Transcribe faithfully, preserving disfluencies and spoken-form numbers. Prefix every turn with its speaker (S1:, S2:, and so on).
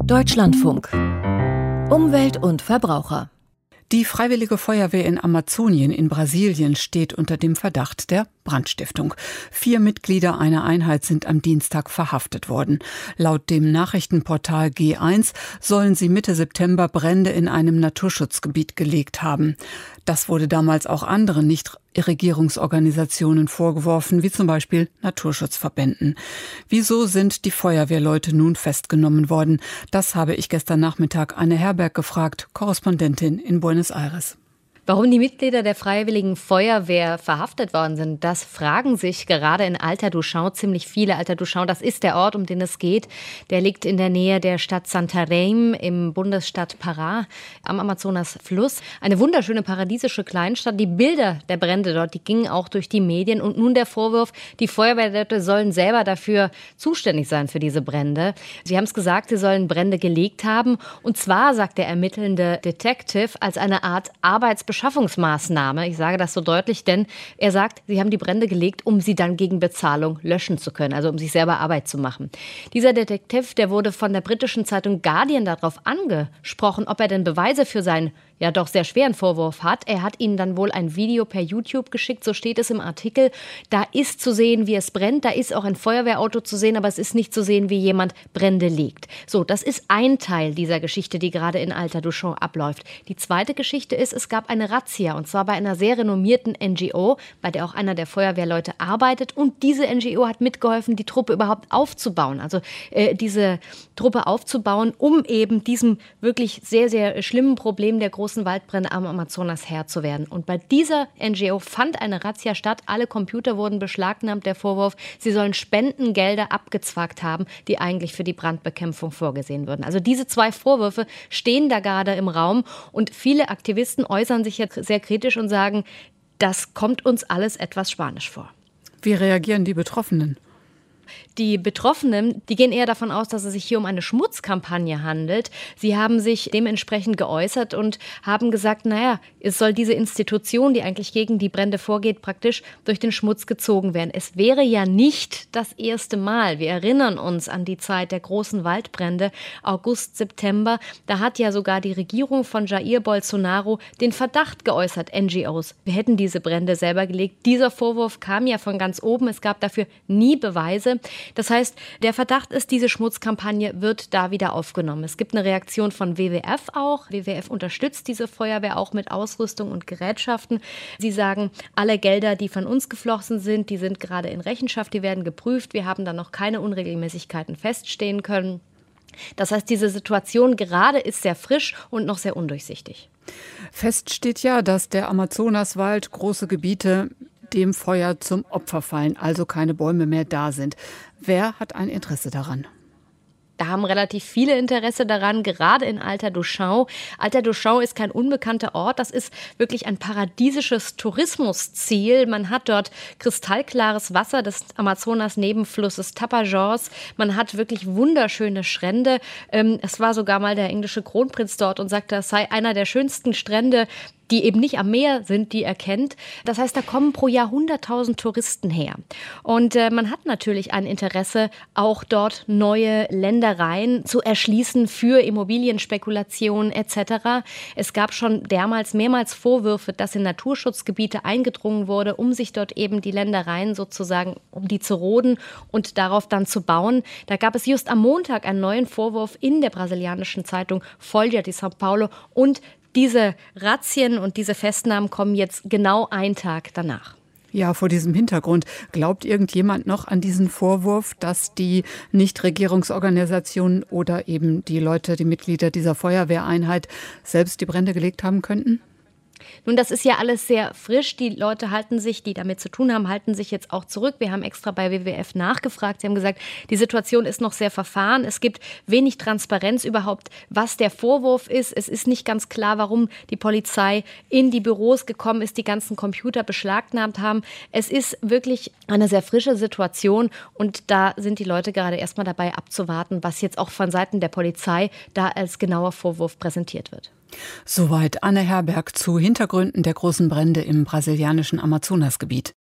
S1: Deutschlandfunk. Umwelt und Verbraucher.
S2: Die Freiwillige Feuerwehr in Amazonien in Brasilien steht unter dem Verdacht der Brandstiftung. Vier Mitglieder einer Einheit sind am Dienstag verhaftet worden. Laut dem Nachrichtenportal G eins sollen sie Mitte September Brände in einem Naturschutzgebiet gelegt haben. Das wurde damals auch anderen Nichtregierungsorganisationen vorgeworfen, wie zum Beispiel Naturschutzverbänden. Wieso sind die Feuerwehrleute nun festgenommen worden? Das habe ich gestern Nachmittag Anne Herberg gefragt, Korrespondentin in Buenos Aires.
S3: Warum die Mitglieder der Freiwilligen Feuerwehr verhaftet worden sind, das fragen sich gerade in Alta do Chão ziemlich viele. Alta do Chão, das ist der Ort, um den es geht. Der liegt in der Nähe der Stadt Santarém im Bundesstaat Pará am Amazonasfluss. Eine wunderschöne paradiesische Kleinstadt. Die Bilder der Brände dort, die gingen auch durch die Medien. Und nun der Vorwurf, die Feuerwehrleute sollen selber dafür zuständig sein für diese Brände. Sie haben es gesagt, sie sollen Brände gelegt haben. Und zwar, sagt der ermittelnde Detective, als eine Art Arbeitsbeschäftigung. Beschaffungsmaßnahme. Ich sage das so deutlich, denn er sagt, sie haben die Brände gelegt, um sie dann gegen Bezahlung löschen zu können, also um sich selber Arbeit zu machen. Dieser Detektiv, der wurde von der britischen Zeitung Guardian darauf angesprochen, ob er denn Beweise für seinen ja doch sehr schweren Vorwurf hat. Er hat ihnen dann wohl ein Video per YouTube geschickt, so steht es im Artikel. Da ist zu sehen, wie es brennt, da ist auch ein Feuerwehrauto zu sehen, aber es ist nicht zu sehen, wie jemand Brände legt. So, das ist ein Teil dieser Geschichte, die gerade in Alta do Chão abläuft. Die zweite Geschichte ist, es gab eine Razzia, und zwar bei einer sehr renommierten N G O, bei der auch einer der Feuerwehrleute arbeitet, und diese N G O hat mitgeholfen, die Truppe überhaupt aufzubauen, also äh, diese Truppe aufzubauen, um eben diesem wirklich sehr, sehr schlimmen Problem der großen Waldbrände am Amazonas Herr zu werden. Und bei dieser N G O fand eine Razzia statt. Alle Computer wurden beschlagnahmt. Der Vorwurf, sie sollen Spendengelder abgezwackt haben, die eigentlich für die Brandbekämpfung vorgesehen würden. Also diese zwei Vorwürfe stehen da gerade im Raum. Und viele Aktivisten äußern sich jetzt sehr kritisch und sagen, das kommt uns alles etwas spanisch vor.
S2: Wie reagieren die Betroffenen?
S3: Die Betroffenen, die gehen eher davon aus, dass es sich hier um eine Schmutzkampagne handelt. Sie haben sich dementsprechend geäußert und haben gesagt, naja, es soll diese Institution, die eigentlich gegen die Brände vorgeht, praktisch durch den Schmutz gezogen werden. Es wäre ja nicht das erste Mal. Wir erinnern uns an die Zeit der großen Waldbrände, August, September. Da hat ja sogar die Regierung von Jair Bolsonaro den Verdacht geäußert, N G Os, wir hätten diese Brände selber gelegt. Dieser Vorwurf kam ja von ganz oben. Es gab dafür nie Beweise. Das heißt, der Verdacht ist, diese Schmutzkampagne wird da wieder aufgenommen. Es gibt eine Reaktion von W W F auch. W W F unterstützt diese Feuerwehr auch mit Ausrüstung und Gerätschaften. Sie sagen, alle Gelder, die von uns geflossen sind, die sind gerade in Rechenschaft, die werden geprüft. Wir haben da noch keine Unregelmäßigkeiten feststehen können. Das heißt, diese Situation gerade ist sehr frisch und noch sehr undurchsichtig.
S2: Fest steht ja, dass der Amazonaswald große Gebiete dem Feuer zum Opfer fallen, also keine Bäume mehr da sind. Wer hat ein Interesse daran?
S3: Da haben relativ viele Interesse daran, gerade in Alta do Chão. Alta do Chão ist kein unbekannter Ort, das ist wirklich ein paradiesisches Tourismusziel. Man hat dort kristallklares Wasser des Amazonas-Nebenflusses Tapajós. Man hat wirklich wunderschöne Strände. Es war sogar mal der englische Kronprinz dort und sagte, das sei einer der schönsten Strände, die eben nicht am Meer sind, die er kennt. Das heißt, da kommen pro Jahr hunderttausend Touristen her. Und äh, man hat natürlich ein Interesse, auch dort neue Ländereien zu erschließen für Immobilienspekulationen et cetera. Es gab schon damals mehrmals Vorwürfe, dass in Naturschutzgebiete eingedrungen wurde, um sich dort eben die Ländereien sozusagen, um die zu roden und darauf dann zu bauen. Da gab es just am Montag einen neuen Vorwurf in der brasilianischen Zeitung Folha de São Paulo, und diese Razzien und diese Festnahmen kommen jetzt genau einen Tag danach.
S2: Ja, vor diesem Hintergrund, glaubt irgendjemand noch an diesen Vorwurf, dass die Nichtregierungsorganisationen oder eben die Leute, die Mitglieder dieser Feuerwehreinheit selbst die Brände gelegt haben könnten?
S3: Nun, das ist ja alles sehr frisch. Die Leute halten sich, die damit zu tun haben, halten sich jetzt auch zurück. Wir haben extra bei W W F nachgefragt. Sie haben gesagt, die Situation ist noch sehr verfahren. Es gibt wenig Transparenz überhaupt, was der Vorwurf ist. Es ist nicht ganz klar, warum die Polizei in die Büros gekommen ist, die ganzen Computer beschlagnahmt haben. Es ist wirklich eine sehr frische Situation, und da sind die Leute gerade erstmal dabei abzuwarten, was jetzt auch von Seiten der Polizei da als genauer Vorwurf präsentiert wird.
S2: Soweit Anne Herberg zu Hintergründen der großen Brände im brasilianischen Amazonasgebiet.